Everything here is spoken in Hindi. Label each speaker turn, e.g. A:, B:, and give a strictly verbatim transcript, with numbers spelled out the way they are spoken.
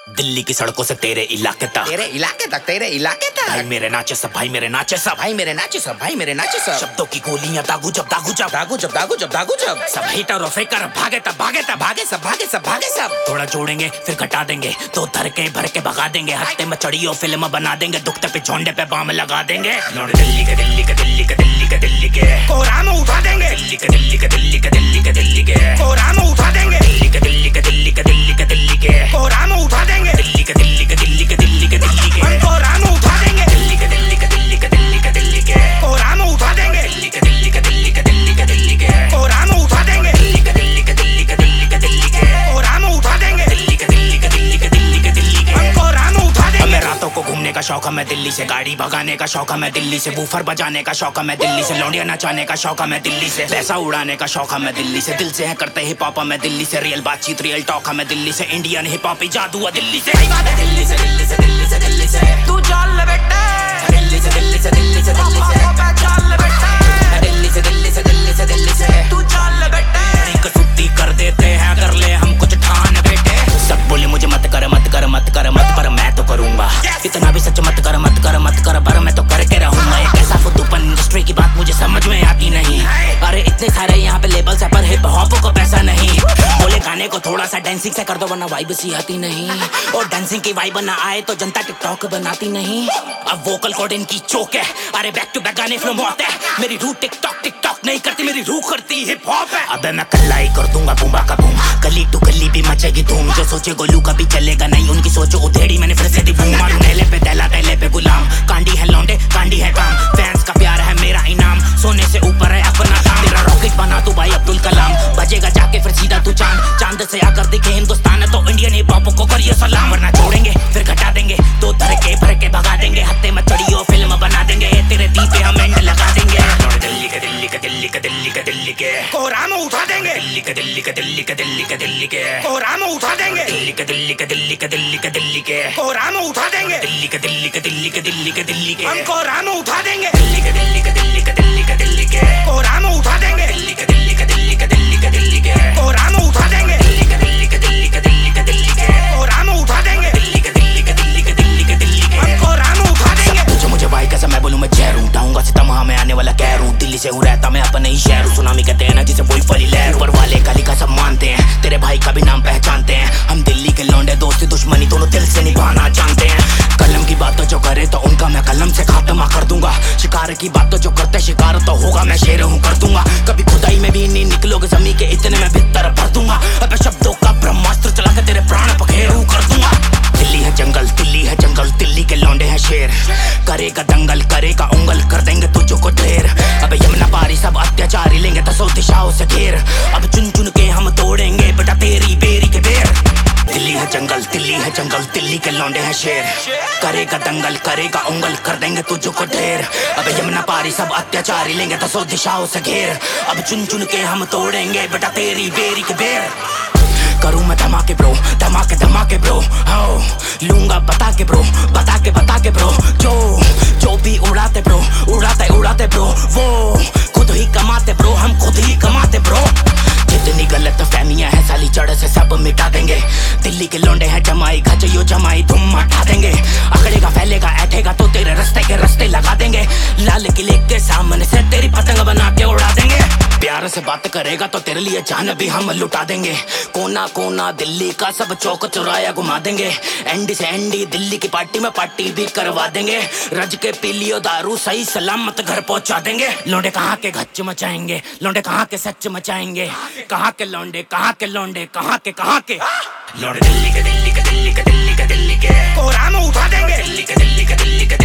A: दिल्ली की सड़कों से तेरे इलाके तक,
B: तेरे इलाके तक, तेरे इलाके तक।
A: भाई मेरे नाचे सब, भाई मेरे नाचे सब,
B: भाई मेरे नाचे सब, भाई मेरे नाचे सब।
A: शब्दों की गोलियां दागू जब दागू जब
B: दागू जब दागू जब दागू जब
A: सब हिटर और फेकर भागे तब भागे तब
B: भागे सब, भागे सब, भागे सब।
A: थोड़ा जोड़ेंगे फिर घटा देंगे, तो धर के भर के भगा देंगे, हफ्ते में चढ़ियो फिल्म बना देंगे, दुखते पे झोंडे पे बाम लगा देंगे। दिल्ली के दिल्ली के दिल्ली के दिल्ली के दिल्ली के
B: कोराम उठा देंगे,
A: दिल्ली के दिल्ली के दिल्ली के दिल्ली के दिल्ली के
B: कोराम उठा देंगे,
A: दिल्ली के दिल्ली के दिल्ली के दिल्ली के दिल्ली के
B: कोराम उठा देंगे,
A: दिल्ली के दिल्ली के दिल्ली के दिल्ली के दिल्ली के
B: कोराम उठा देंगे,
A: दिल्ली के दिल्ली के दिल्ली के दिल्ली के दिल्ली के
B: कोराम उठा देंगे,
A: दिल्ली के दिल्ली के दिल्ली के दिल्ली के दिल्ली के
B: कोराम उठा देंगे,
A: दिल्ली के दिल्ली के दिल्ली के दिल्ली के दिल्ली के
B: कोराम उठा देंगे,
A: दिल्ली के दिल्ली के दिल्ली के दिल्ली के दिल्ली के
B: कोराम उठा देंगे।
A: हमें रातों को घूमने का शौक, हमें दिल्ली से गाड़ी भगाने का शौक, हमें दिल्ली से बूफर बजाने का शौक, हमें दिल्ली से लौंडिया नचाने का शौक, हमें दिल्ली से पैसा उड़ाने का शौक, हमें दिल्ली से दिल से है करते हिप हॉप, हमें दिल्ली से रियल बातचीत रियल टॉक, हमें दिल्ली से इंडियन हिप हॉप जादू है दिल्ली से। दिल्ली से दिल्ली से दिल्ली से दिल्ली से
B: तू चल बेटा,
A: दिल्ली से दिल्ली से दिल्ली से दिल्ली से
B: चल बेटा,
A: दिल्ली से दिल्ली से दिल्ली से दिल्ली से
B: तू चल बेटा।
A: कसुत्ती कर देते हैं, कर ले हम कुछ ठान बेटे। सब बोले मुझे मत कर मत कर मत कर मत, पर मैं तो करूंगा। इतना भी सच मत कर मत कर मत कर, पर मैं तो करके रहूंगा। एक ऐसा फुद्दूपन इंडस्ट्री की बात मुझे समझ में आती नहीं। अरे इतने सारे यहाँ पे लेबल्स है, पर हिप हॉप को पैसा नहीं। बोले गाने को थोड़ा सा डांसिंग से कर दो, वरना वाइब सी आती नहीं। और डांसिंग की वाइब ना आए तो जनता टिकटॉक बनाती नहीं। अब वोकल कोड इनकी चोक है, अरे बैक टू बैक गाने फ्लो मौत है। मेरी रूह टिकटॉक टिकटॉक नहीं करती, मेरी रूह करती हिप हॉप है। अबे मैं कल्लाई कर दूंगा बूंबा का बूम, गली टू गली भी मचेगी धूम। जो सोचे गोलू कभी चलेगा नहीं, उनकी सोचो उधेड़ी मैंने फिर से दी बूम। मारू नेले पे तैला तैले पे गुलाम, कांडी है लौंडे कांडी है काम। फैंस का प्यार है मेरा इनाम, सोने से ऊपर है अपना दाम। तेरा रॉकेट बना तू भाई अब्दुल कलाम, बजेगा जाके फिर सीधा तू चांद। चांद से आकर दिखे हिंदुस्तान, तो इंडियन हिप हॉप को करिए सलाम। वरना छोड़ेंगे फिर घटा देंगे, तो धर के भर के भगा देंगे, हत्ते में चढ़ियो फिल्म बना देंगे। तेरे दीपे हम एंड लगा देंगे। दिल्ली के दिल्ली के दिल्ली के दिल्ली के दिल्ली के
B: कोराम उठा देंगे,
A: दिल्ली के दिल्ली के दिल्ली के दिल्ली के दिल्ली के
B: कोराम उठा देंगे,
A: दिल्ली के दिल्ली के दिल्ली के दिल्ली के दिल्ली के
B: कोराम उठा देंगे,
A: दिल्ली के दिल्ली के दिल्ली के दिल्ली के दिल्ली के
B: हम कोराम उठा देंगे,
A: दिल्ली के दिल्ली के दिल्ली के दिल्ली के दिल्ली के
B: कोराम उठा देंगे,
A: दिल्ली के दिल्ली के दिल्ली के दिल्ली के दिल्ली के
B: कोराम उठा देंगे,
A: दिल्ली के दिल्ली के दिल्ली के दिल्ली के दिल्ली के
B: कोराम उठा देंगे,
A: दिल्ली के दिल्ली के दिल्ली के दिल्ली के दिल्ली के
B: हम कोराम उठा देंगे।
A: तुझे मुझे भाई कैसे मैं बोलूं, मैं जहरू डाऊंगा सितमा में आने वाला कहरूं। दिल्ली से हूँ रहता मैं अपने ही शहर हूँ, सुनामी कहते हैं ना जिसे वही फली लहर। ऊपर वाले काली का सब मानते हैं, तेरे भाई का भी नाम पहचानते हैं। हम दिल्ली के लौंडे दोस्ती दुश्मनी दोनों दिल से निभाना जानते हैं। कलम की बात तो जो करे तो उनका मैं कलम से खात्मा कर दूंगा। शिकार की बात तो जो करते शिकार तो होगा, मैं शेर हूँ कर दूंगा। कभी खुदाई में भी नहीं निकलोगे जमी के, इतने में भीतर भर दूंगा। अब शब्दों का ब्रह्मास्त्र चला के तेरे प्राण पखेरू कर दूंगा। दिल्ली है जंगल, दिल्ली है जंगल, दिल्ली के लौंडे हैं शेर। करेगा दंगल, करेगा उंगल, कर देंगे तुझको को ढेर। अब यमुना पारी सब अत्याचारी लेंगे दसों दिशाओं से घेर। अब चुन चुन के हम तोड़ेंगे बेटा तेरी बेरी के बेर। दिल्ली है जंगल, दिल्ली है जंगल, दिल्ली के लौंडे हैं शेर। करेगा दंगल, करेगा उंगल, कर देंगे तुझको को ढेर। अब यमुना पारी सब अत्याचारी लेंगे दसों दिशाओं से घेर। अब चुन चुन के हम तोड़ेंगे बेटा तेरी बेरी के बेर। करूं मैं धमाके ब्रो, धमाके धमाके ब्रो, हाँ लूंगा बता के ब्रो, बता के बता के ब्रो। जो जो भी उड़ाते ब्रो, उड़ाते उड़ाते ब्रो, वो खुद ही कमाते ब्रो, हम खुद ही कमाते ब्रो। जितनी गलत फहमियां हैं साली जड़ से सब मिटा देंगे। दिल्ली के लौंडे हैं जमाई गजयो जमाई धुम मचा देंगे। अकड़ेगा फैलेगा ऐठेगा तो तेरे रास्ते के रास्ते लगा देंगे। लाल किले के सामने से तेरी पतंग बना के उड़ा देंगे। प्यार से बात करेगा तो तेरे लिए जान भी हम लुटा देंगे। कोना कोना दिल्ली का सब चौक चौराया घुमा देंगे। एंडी से एंडी दिल्ली की पार्टी में पार्टी भी करवा देंगे। रज के पीलियो दारू सही सलामत घर पहुंचा देंगे। लौंडे कहाँ के गच्च मचाएंगे, लौंडे कहाँ के सच मचाएंगे। कहाँ के लौंडे, कहाँ के लौंडे, कहाँ के कहाँ के लौंडे। दिल्ली के दिल्ली के दिल्ली के दिल्ली के दिल्ली के
B: कोराम उठा देंगे,
A: दिल्ली के दिल्ली के दिल्ली के